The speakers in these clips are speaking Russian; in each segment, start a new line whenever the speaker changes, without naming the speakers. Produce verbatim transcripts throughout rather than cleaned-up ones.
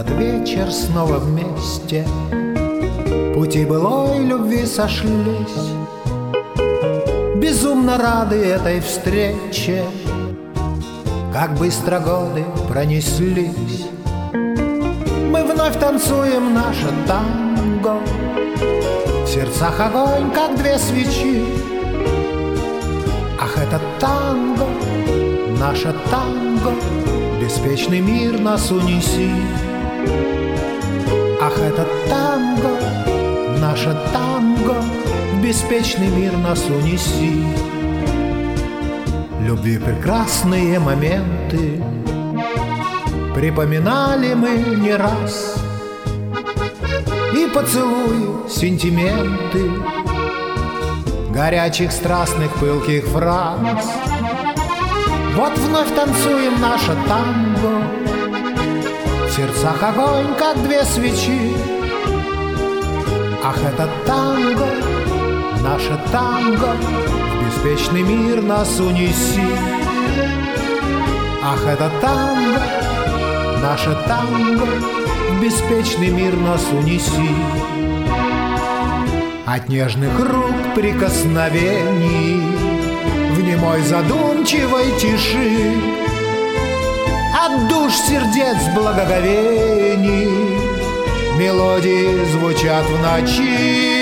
этот вечер снова вместе пути былой любви сошлись. Безумно рады этой встрече, как быстро годы пронеслись. Мы вновь танцуем наше танго, в сердцах огонь, как две свечи. Ах, это танго, наше танго, беспечный мир нас унеси. Ах, это танго, наше танго, в беспечный мир нас унеси. Любви прекрасные моменты припоминали мы не раз, и поцелуи, сентименты горячих, страстных, пылких фраз. Вот вновь танцуем наше танго, в сердцах огонь, как две свечи. Ах, это танго, наше танго, в беспечный мир нас унеси. Ах, это танго, наше танго, в беспечный мир нас унеси. От нежных рук прикосновений в немой задумчивой тиши, от душ сердец благоговений мелодии звучат в ночи.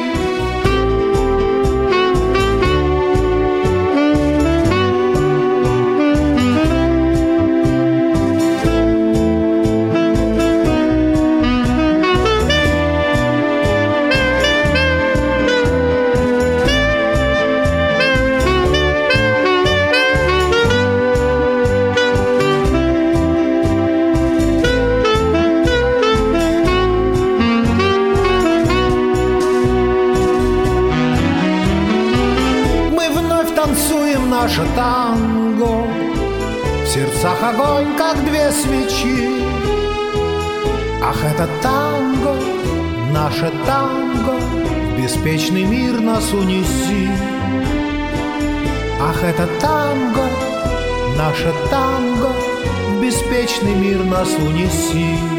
Танцуем наше танго, в сердцах огонь, как две свечи. Ах, это танго, наше танго, в беспечный мир нас унеси. Ах, это танго, наше танго, в беспечный мир нас унеси.